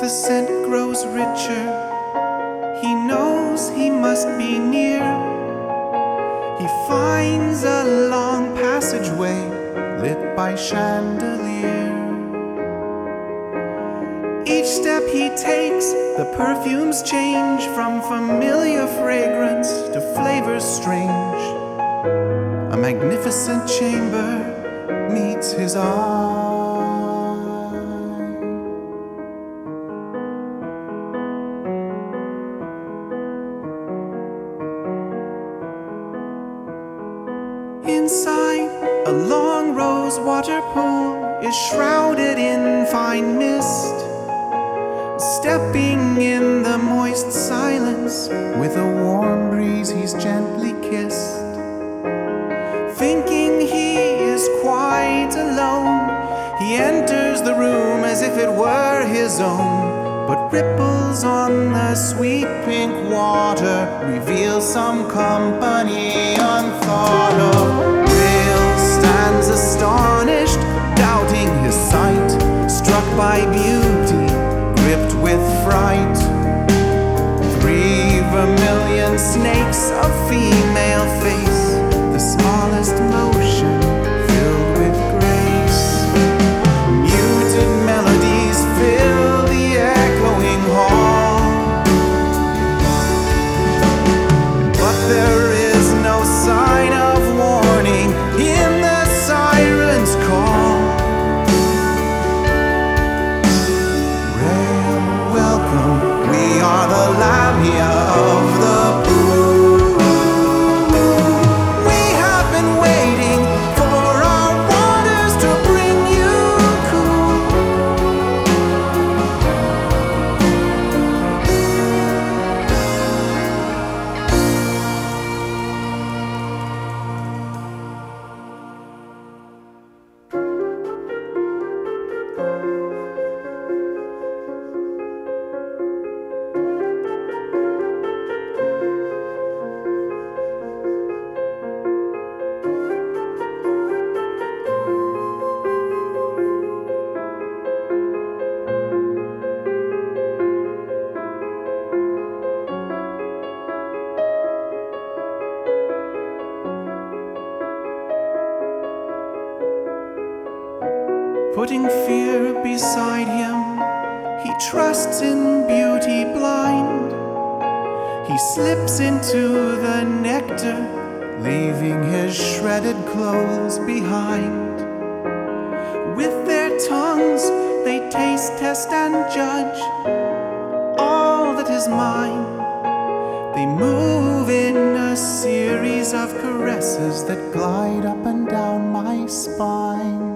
the scent grows richer. He knows he must be near. He finds a long passageway lit by chandelier. Each step he takes, the perfumes change from familiar fragrance to flavors strange. A magnificent chamber meets his eye. Inside, a long rose water pool is shrouded in fine mist. Stepping in the moist silence, with a warm breeze he's gently kissed. Thinking he is quite alone, he enters the room as if it were his own. But ripples on the sweet pink water reveal some company unthought of. Will stands astonished, doubting his sight, struck by beauty, gripped with fright. 3 vermilion snakes of female face, the smallest motion filled with grace. Muted melodies fill the echoing hall, but there is no sign of warning in the siren's call. Welcome, we are the Lamia of the pool. We have been waiting for our waters to bring you cool. Putting fear beside him, he trusts in beauty blind. He slips into the nectar, leaving his shredded clothes behind. With their tongues they taste, test, and judge all that is mine. They move in a series of caresses that glide up and down my spine.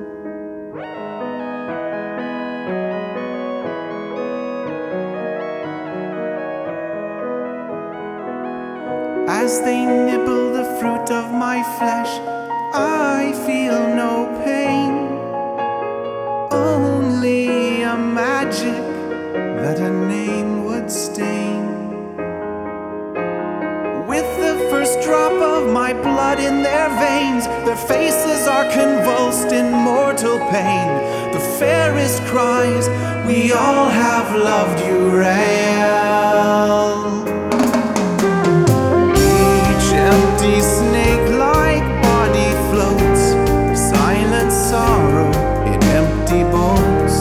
As they nibble the fruit of my flesh, I feel no pain, only a magic that a name would stain. With the first drop of my blood in their veins, their faces are convulsed in mortal pain. The fairest cries, "We all have loved you, Rael." Empty snake-like body floats, silent sorrow in empty boats.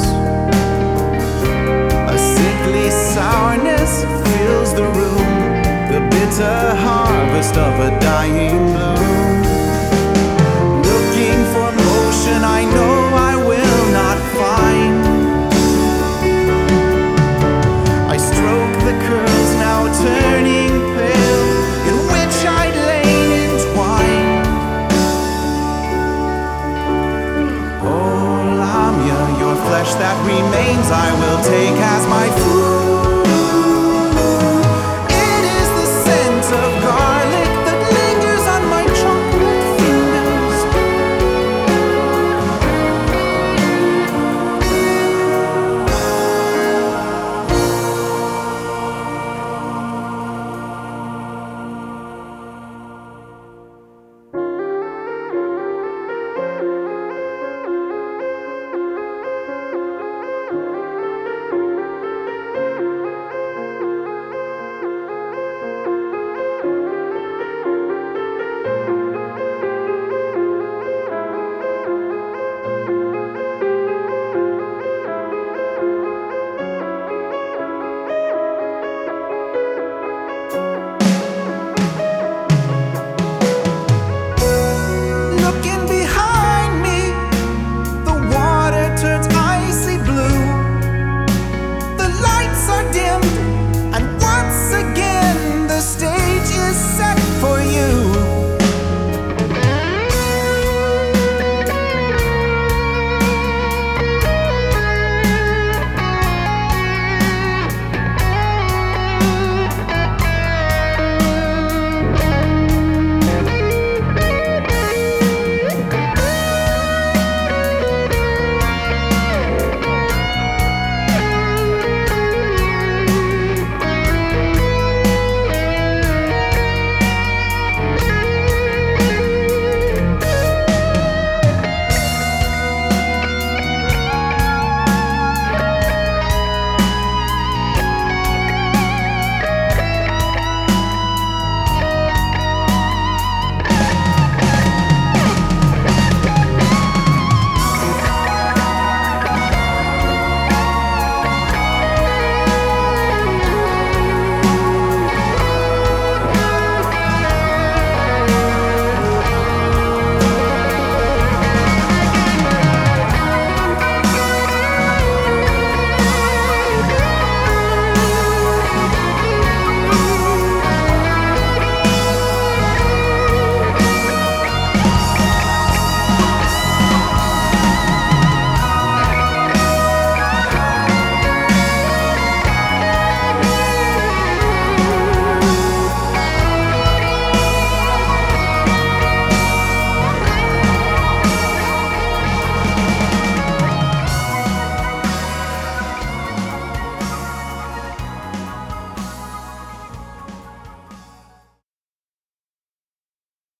A sickly sourness fills the room, the bitter harvest of a dying bloom. Looking for motion I know I will not find. I stroke the curls now turning pale, in which I'd lain entwined. Oh Lamia, your flesh that remains I will take as my food.